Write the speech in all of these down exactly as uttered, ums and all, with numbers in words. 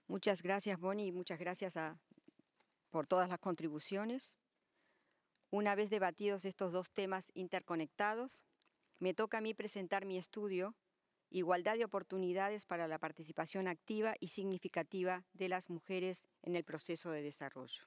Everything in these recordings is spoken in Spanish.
Muchas gracias, Bonnie, y muchas gracias a- por todas las contribuciones. Una vez debatidos estos dos temas interconectados, me toca a mí presentar mi estudio, Igualdad de oportunidades para la participación activa y significativa de las mujeres en el proceso de desarrollo.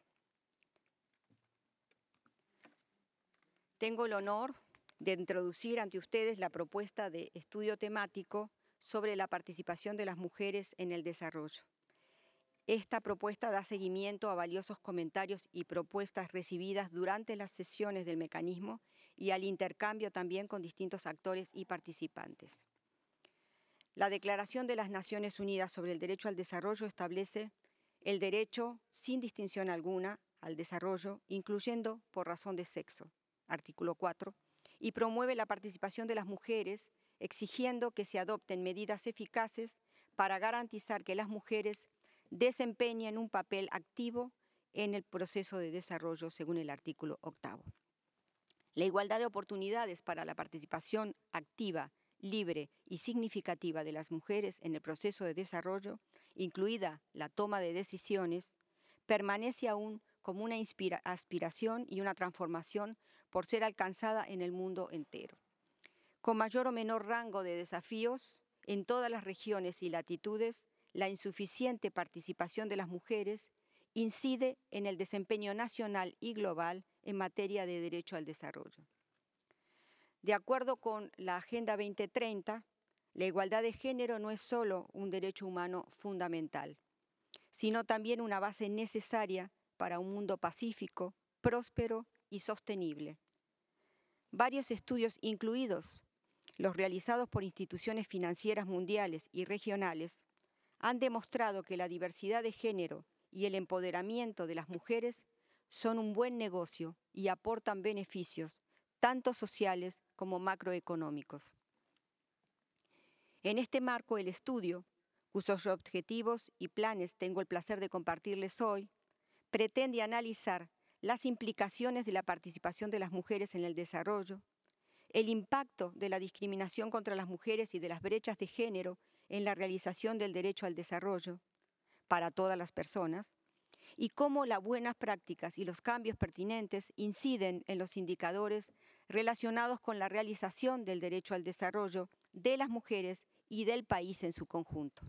Tengo el honor de introducir ante ustedes la propuesta de estudio temático sobre la participación de las mujeres en el desarrollo. Esta propuesta da seguimiento a valiosos comentarios y propuestas recibidas durante las sesiones del mecanismo y al intercambio también con distintos actores y participantes. La Declaración de las Naciones Unidas sobre el Derecho al Desarrollo establece el derecho, sin distinción alguna, al desarrollo, incluyendo por razón de sexo, artículo cuatro, y promueve la participación de las mujeres, exigiendo que se adopten medidas eficaces para garantizar que las mujeres desempeñen un papel activo en el proceso de desarrollo, según el artículo octavo. La igualdad de oportunidades para la participación activa, libre y significativa de las mujeres en el proceso de desarrollo, incluida la toma de decisiones, permanece aún como una inspira- aspiración y una transformación por ser alcanzada en el mundo entero. Con mayor o menor rango de desafíos, en todas las regiones y latitudes, la insuficiente participación de las mujeres incide en el desempeño nacional y global en materia de derecho al desarrollo. De acuerdo con la Agenda veinte treinta, la igualdad de género no es solo un derecho humano fundamental, sino también una base necesaria para un mundo pacífico, próspero y sostenible. Varios estudios, incluidos los realizados por instituciones financieras mundiales y regionales, han demostrado que la diversidad de género y el empoderamiento de las mujeres son un buen negocio y aportan beneficios, tanto sociales como macroeconómicos. En este marco, el estudio, cuyos objetivos y planes tengo el placer de compartirles hoy, pretende analizar las implicaciones de la participación de las mujeres en el desarrollo, el impacto de la discriminación contra las mujeres y de las brechas de género en la realización del derecho al desarrollo para todas las personas, y cómo las buenas prácticas y los cambios pertinentes inciden en los indicadores relacionados con la realización del derecho al desarrollo de las mujeres y del país en su conjunto.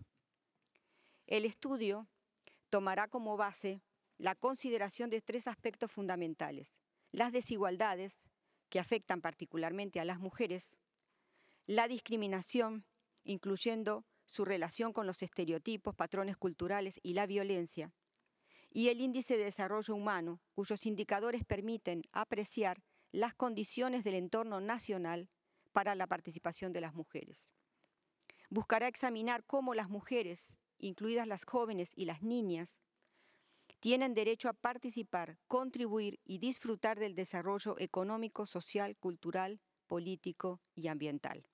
El estudio tomará como base la consideración de tres aspectos fundamentales: las desigualdades, que afectan particularmente a las mujeres; la discriminación, incluyendo su relación con los estereotipos, patrones culturales y la violencia; y el índice de desarrollo humano, cuyos indicadores permiten apreciar las condiciones del entorno nacional para la participación de las mujeres. Buscará examinar cómo las mujeres, incluidas las jóvenes y las niñas, tienen derecho a participar, contribuir y disfrutar del desarrollo económico, social, cultural, político y ambiental.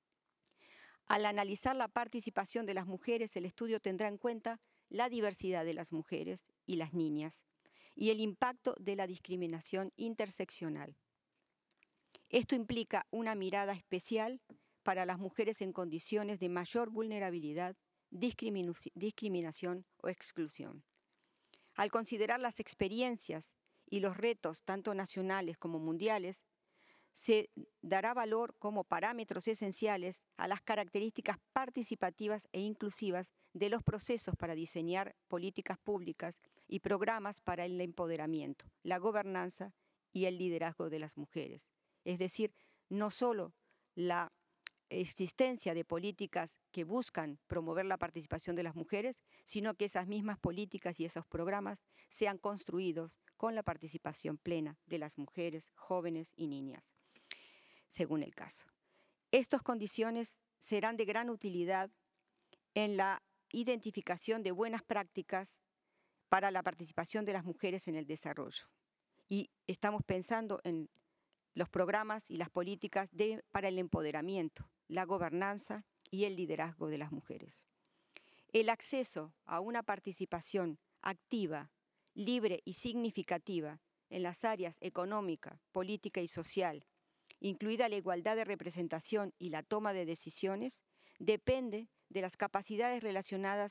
Al analizar la participación de las mujeres, el estudio tendrá en cuenta la diversidad de las mujeres y las niñas y el impacto de la discriminación interseccional. Esto implica una mirada especial para las mujeres en condiciones de mayor vulnerabilidad, discriminación o exclusión. Al considerar las experiencias y los retos, tanto nacionales como mundiales, se dará valor como parámetros esenciales a las características participativas e inclusivas de los procesos para diseñar políticas públicas y programas para el empoderamiento, la gobernanza y el liderazgo de las mujeres. Es decir, no solo la existencia de políticas que buscan promover la participación de las mujeres, sino que esas mismas políticas y esos programas sean construidos con la participación plena de las mujeres, jóvenes y niñas, según el caso. Estas condiciones serán de gran utilidad en la identificación de buenas prácticas para la participación de las mujeres en el desarrollo. Y estamos pensando en los programas y las políticas de, para el empoderamiento, la gobernanza y el liderazgo de las mujeres. El acceso a una participación activa, libre y significativa en las áreas económica, política y social, incluida la igualdad de representación y la toma de decisiones, depende de las capacidades relacionadas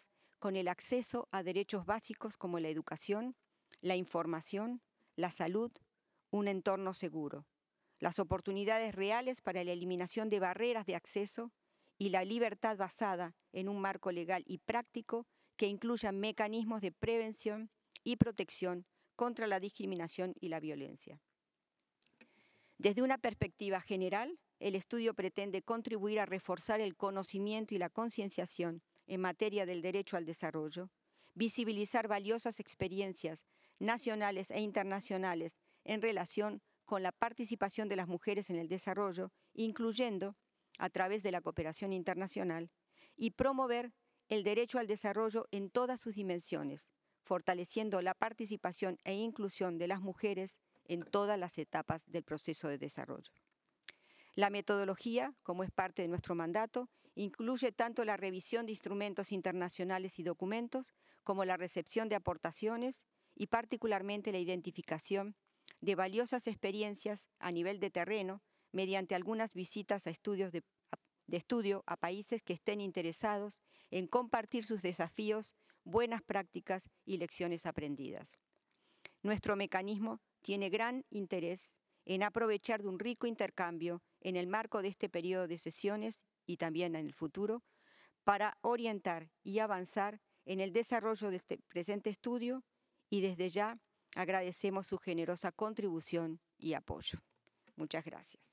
con el acceso a derechos básicos como la educación, la información, la salud, un entorno seguro, las oportunidades reales para la eliminación de barreras de acceso y la libertad basada en un marco legal y práctico que incluya mecanismos de prevención y protección contra la discriminación y la violencia. Desde una perspectiva general, el estudio pretende contribuir a reforzar el conocimiento y la concienciación en materia del derecho al desarrollo, visibilizar valiosas experiencias nacionales e internacionales en relación con la participación de las mujeres en el desarrollo, incluyendo a través de la cooperación internacional, y promover el derecho al desarrollo en todas sus dimensiones, fortaleciendo la participación e inclusión de las mujeres en todas las etapas del proceso de desarrollo. La metodología, como es parte de nuestro mandato, incluye tanto la revisión de instrumentos internacionales y documentos, como la recepción de aportaciones y particularmente la identificación de valiosas experiencias a nivel de terreno mediante algunas visitas a estudios de, de estudio a países que estén interesados en compartir sus desafíos, buenas prácticas y lecciones aprendidas. Nuestro mecanismo tiene gran interés en aprovechar de un rico intercambio en el marco de este periodo de sesiones y también en el futuro para orientar y avanzar en el desarrollo de este presente estudio y desde ya agradecemos su generosa contribución y apoyo. Muchas gracias.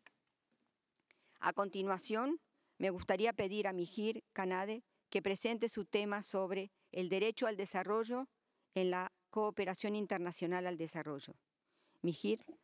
A continuación, me gustaría pedir a Mihir Kanade que presente su tema sobre el derecho al desarrollo en la cooperación internacional al desarrollo. Mihir,